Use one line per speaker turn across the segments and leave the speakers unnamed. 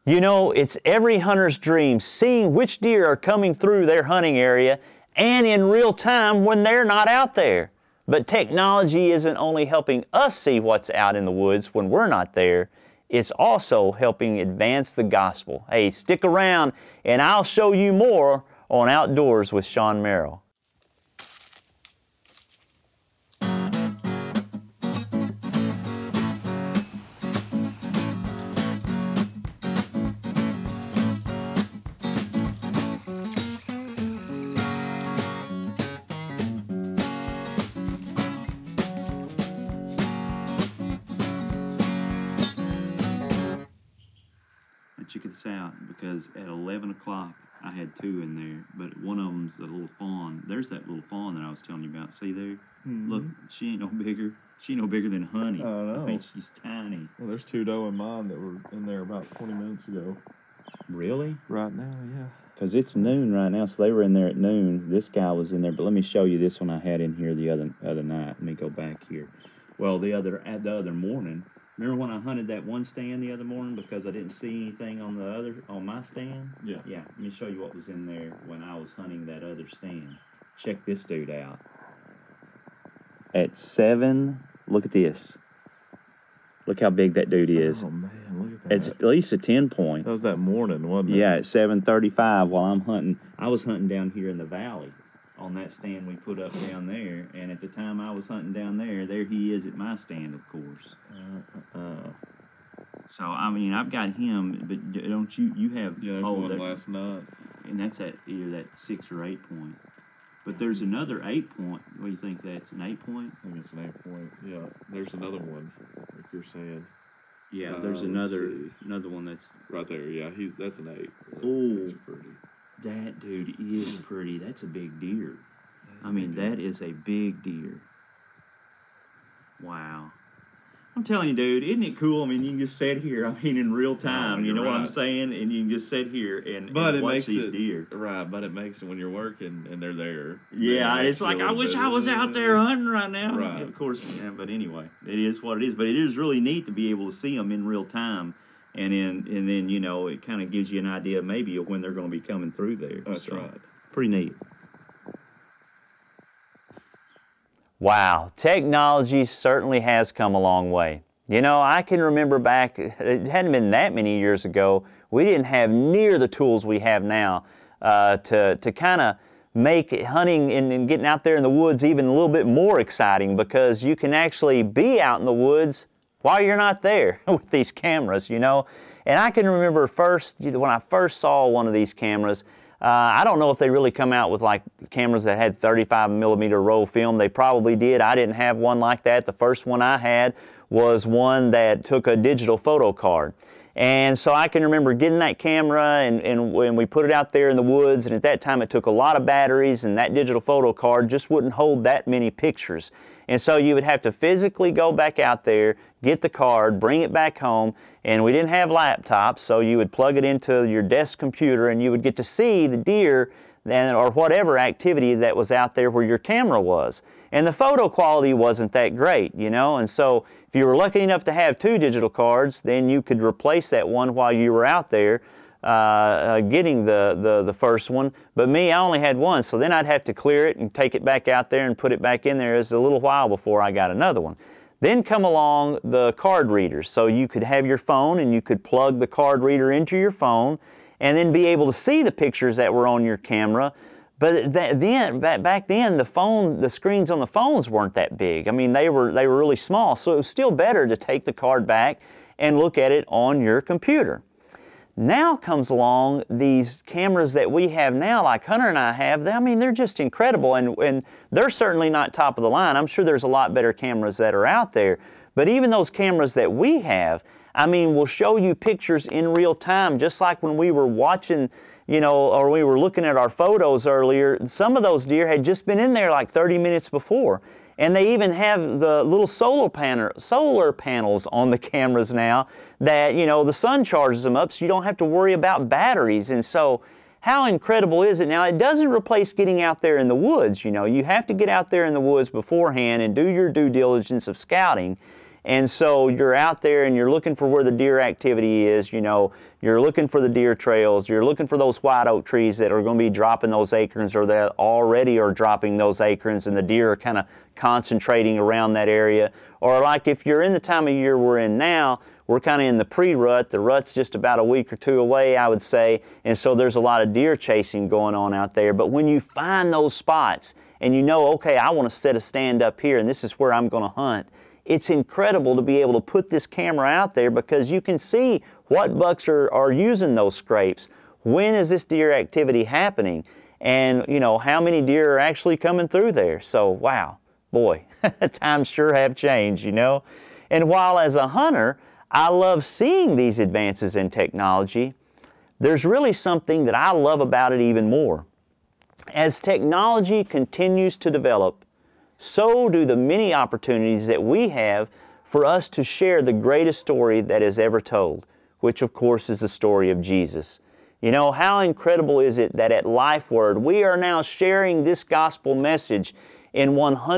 You know, it's every hunter's dream seeing which deer are coming through their hunting area and in real time when they're not out there. But technology isn't only helping us see what's out in the woods when we're not there, it's also helping advance the gospel. Hey, stick around and I'll show you more on Outdoors with Sean Merrill.
Check this out, because at 11 o'clock I had two in there, but one of them's a little fawn. There's that little fawn that I was telling you about. See there?
Mm-hmm.
Look, she ain't no bigger. She ain't no bigger than Honey.
Oh, no.
I mean, she's tiny.
Well, there's two doe in mine that were in there about 20 minutes ago.
Really?
Right now, yeah.
Because it's noon right now, so they were in there at noon. This guy was in there, but let me show you this one I had in here the other night. Let me go back here. Well, the other morning. Remember when I hunted that one stand the other morning because I didn't see anything on my stand?
Yeah.
Yeah, let me show you what was in there when I was hunting that other stand. Check this dude out. At 7, look at this. Look how big that dude is.
Oh, man, look at that.
It's at least a 10 point.
That was that morning, wasn't it?
Yeah, at 7:35 while I'm hunting. I was hunting down here in the valley on that stand we put up down there, and at the time I was hunting down there he is at my stand, of course. So, I mean, I've got him, but don't you have...
Yeah, there's one last night.
And that's at either that 6 or 8 point. But there's another 8 point. What do you think that's, an 8 point?
I think it's an 8 point. Yeah, there's another one, like you're saying.
Yeah, there's another one that's...
Right there, yeah, that's an 8.
Oh,
that's pretty.
That dude is pretty. That's a big deer. That is a big deer. Wow. I'm telling you, dude, isn't it cool? I mean, you can just sit here, in real time. You know what I'm saying? And you can just sit here and watch these deer.
Right, but it makes it when you're working and they're there.
Yeah, it's like, I wish I was out there hunting right now.
Right.
Of course, yeah, but anyway, it is what it is. But it is really neat to be able to see them in real time. And then it kind of gives you an idea maybe of when they're going to be coming through there.
That's right.
Pretty neat.
Wow, technology certainly has come a long way. You know, I can remember back, it hadn't been that many years ago, we didn't have near the tools we have now to kind of make hunting and getting out there in the woods even a little bit more exciting, because you can actually be out in the woods while you're not there with these cameras, you know. And I can remember when I first saw one of these cameras, I don't know if they really come out with like cameras that had 35 millimeter roll film. They probably did. I didn't have one like that. The first one I had was one that took a digital photo card. And so I can remember getting that camera and when we put it out there in the woods, and at that time it took a lot of batteries, and that digital photo card just wouldn't hold that many pictures. And so you would have to physically go back out there, get the card, bring it back home, and we didn't have laptops, so you would plug it into your desk computer and you would get to see the deer or whatever activity that was out there where your camera was. And the photo quality wasn't that great, you know, and so if you were lucky enough to have 2 digital cards, then you could replace that one while you were out there getting the first one. But me, I only had one, so then I'd have to clear it and take it back out there and put it back in there. It was a little while before I got another one. Then come along the card readers, so you could have your phone and you could plug the card reader into your phone and then be able to see the pictures that were on your camera. But back then, the screens on the phones weren't that big. I mean, they were really small, so it was still better to take the card back and look at it on your computer. Now comes along these cameras that we have now, like Hunter and I have. They're just incredible, and they're certainly not top of the line. I'm sure there's a lot better cameras that are out there, but even those cameras that we have, will show you pictures in real time, just like when we were watching, or we were looking at our photos earlier. Some of those deer had just been in there like 30 minutes before. And they even have the little solar panels on the cameras now that, the sun charges them up, so you don't have to worry about batteries. And so how incredible is it? Now, it doesn't replace getting out there in the woods. You have to get out there in the woods beforehand and do your due diligence of scouting. And so you're out there and you're looking for where the deer activity is, you're looking for the deer trails, you're looking for those white oak trees that are going to be dropping those acorns or that already are dropping those acorns and the deer are kind of concentrating around that area. Or like if you're in the time of year we're in now, we're kind of in the pre-rut. The rut's just about a week or two away, I would say, and so there's a lot of deer chasing going on out there. But when you find those spots and okay, I want to set a stand up here and this is where I'm going to hunt, it's incredible to be able to put this camera out there because you can see what bucks are using those scrapes. When is this deer activity happening? And, how many deer are actually coming through there. So, wow, boy, times sure have changed, And while as a hunter, I love seeing these advances in technology, there's really something that I love about it even more. As technology continues to develop, so do the many opportunities that we have for us to share the greatest story that is ever told, which of course is the story of Jesus. How incredible is it that at LifeWord we are now sharing this gospel message in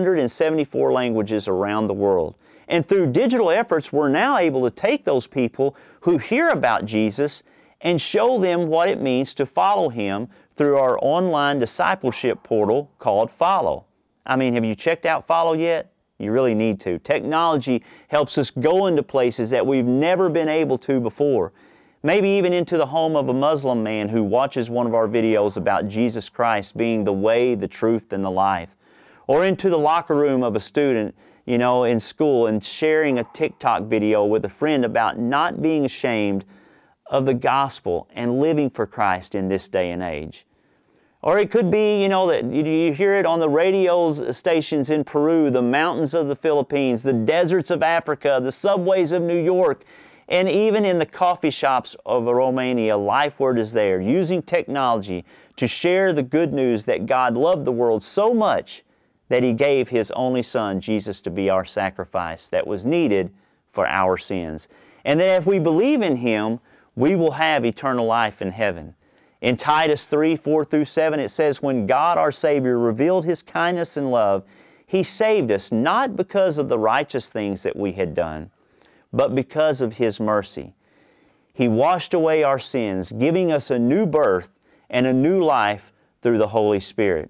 174 languages around the world. And through digital efforts, we're now able to take those people who hear about Jesus and show them what it means to follow Him through our online discipleship portal called Follow. Have you checked out Follow yet? You really need to. Technology helps us go into places that we've never been able to before. Maybe even into the home of a Muslim man who watches one of our videos about Jesus Christ being the way, the truth, and the life. Or into the locker room of a student, in school and sharing a TikTok video with a friend about not being ashamed of the gospel and living for Christ in this day and age. Or it could be, that you hear it on the radio stations in Peru, the mountains of the Philippines, the deserts of Africa, the subways of New York, and even in the coffee shops of Romania, LifeWord is there, using technology to share the good news that God loved the world so much that He gave His only Son, Jesus, to be our sacrifice that was needed for our sins. And that if we believe in Him, we will have eternal life in heaven. In Titus 3:4-7, it says, "When God our Savior revealed His kindness and love, He saved us not because of the righteous things that we had done, but because of His mercy. He washed away our sins, giving us a new birth and a new life through the Holy Spirit.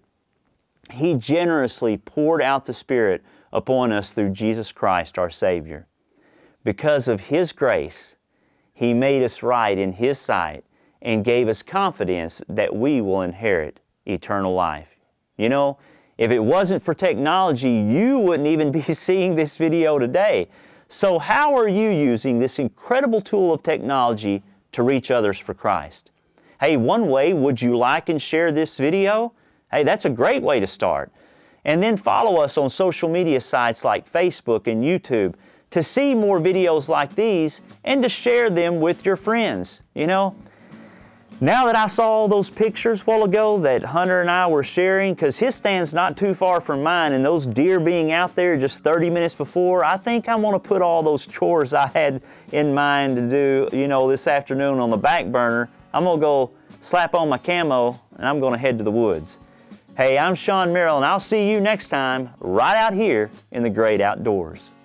He generously poured out the Spirit upon us through Jesus Christ our Savior. Because of His grace, He made us right in His sight and gave us confidence that we will inherit eternal life." If it wasn't for technology, you wouldn't even be seeing this video today. So how are you using this incredible tool of technology to reach others for Christ? Hey, one way, would you like and share this video? Hey, that's a great way to start. And then follow us on social media sites like Facebook and YouTube to see more videos like these and to share them with your friends. Now that I saw all those pictures a while ago that Hunter and I were sharing, because his stand's not too far from mine, and those deer being out there just 30 minutes before, I think I want to put all those chores I had in mind to do, this afternoon on the back burner. I'm going to go slap on my camo, and I'm going to head to the woods. Hey, I'm Sean Merrill, and I'll see you next time right out here in the great outdoors.